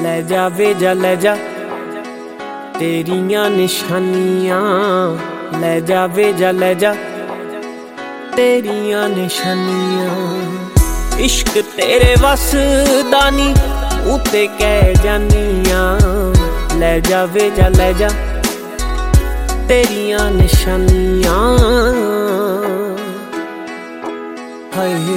ਲੈ ਜਾਵੇ ਜਾ ਲੈ ਜਾ ਤੇਰੀਆਂ ਨਿਸ਼ਾਨੀਆਂ, ਲੈ ਜਾਵੇ ਜਾ ਲੈ ਜਾ ਤੇਰੀਆਂ ਨਿਸ਼ਾਨੀਆਂ। इश्क तेरे वस दा नी उते कह जानिया, ले जावे जा ले जा तेरियां निशानियां। हाय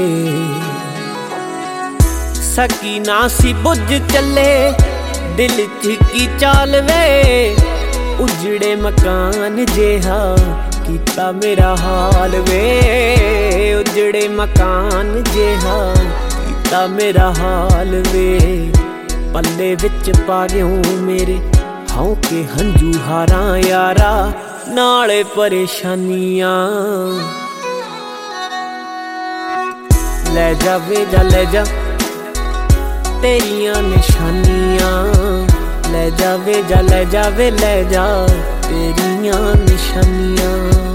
सकी ना सी बुझ चले दिल च की चाल वे, उजड़े मकान जेहा कीता मेरा हाल वे, उजड़े मकान जेहा कीता मेरा हाल वे। पल्ले विच पा गयूं मेरे हाउ के हंजू हारा यारा, नाले परेशानियां। ले जावे जा ले जा तेरियां निशानियां, ले जावे जा ले जावे ले जा तेरियां निशानियां।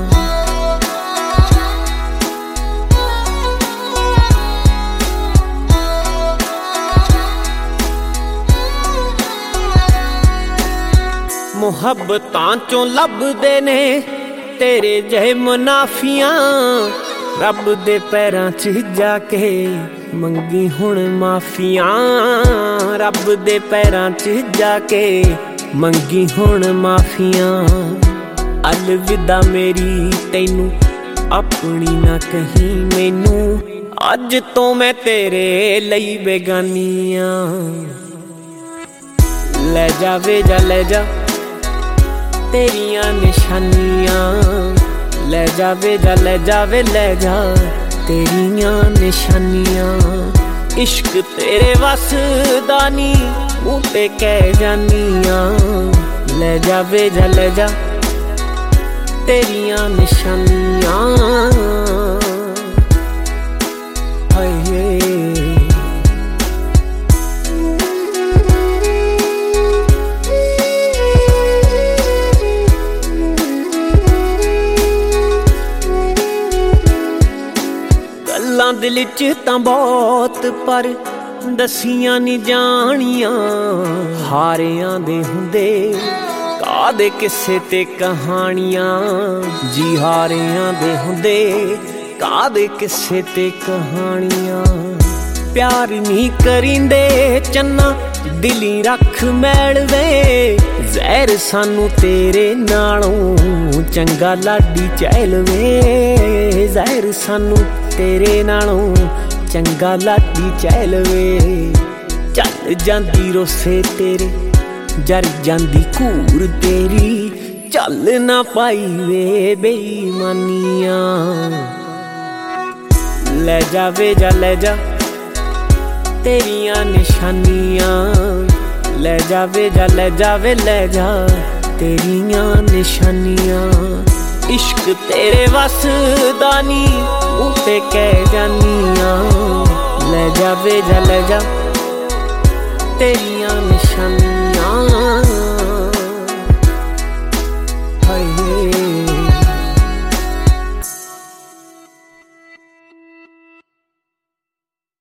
मुहब्बतां चों लभदे ने तेरे जहे मुनाफियां, रब दे पैरां च जाके मंगी हुण माफियां, रब दे पैरां च जाके मंगी हुण माफियां। अलविदा मेरी तैनू अपनी ना कहीं मैनू, अज तो मैं तेरे लई बेगानियां। ले जावे जा ले जा तेरियां निशानियां, ले जावे जा ले जावे ले जा तेरियां निशानियां। इश्क तेरे वस दा नी उते कह जानिया, ले जावे जा ले जा तेरियां निशानियां। हाय गल्लां दिल च तां बहुत पर दसियां नी जानियां, हारियां दे हुंदे कादे किस्से ते कहानियां, जी हारियां दे हुंदे कादे किस्से ते कहानियां। प्यार नी करिंदे चन्ना दिली रख मैल वे, जहर सानू तेरे नालों चंगा लाडी चैल वे, जहर सानू तेरे नालों चंगा लाडी चैल वे। चल जांदी रोसे तेरे जर जांदी घूर तेरी, चल ना पाई वे बेईमानियां। ले जावे जा ले जा तेरियां निशानियां, ले जावे जा ले जावे ले जा तेरियां निशानियां। इश्क तेरे वस दा नी उते कह जानिया, ले जावे जा ले जा तेरियां निशानियां।